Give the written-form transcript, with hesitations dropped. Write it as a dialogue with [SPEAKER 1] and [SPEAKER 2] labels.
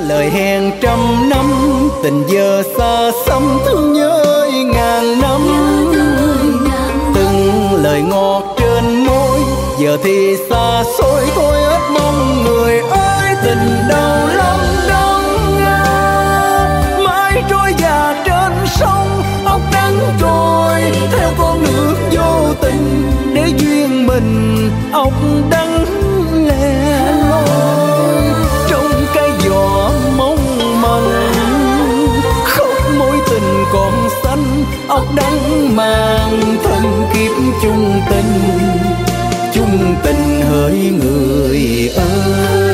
[SPEAKER 1] lời hẹn trăm năm, tình giờ xa xăm thương nhớ ngàn năm. Từng lời ngọt trên môi giờ thì xa xôi thôi ớt mong người ơi, tình đau lắm đắng ngát mãi trôi già trên sông. Óc đắng trôi theo con nước vô tình, để duyên mình óc đắng lẻ loi. Trong cái gió mong manh khóc mối tình còn xanh, óc đắng mang thân kiếp chung tình, chung tình hỡi người ơi.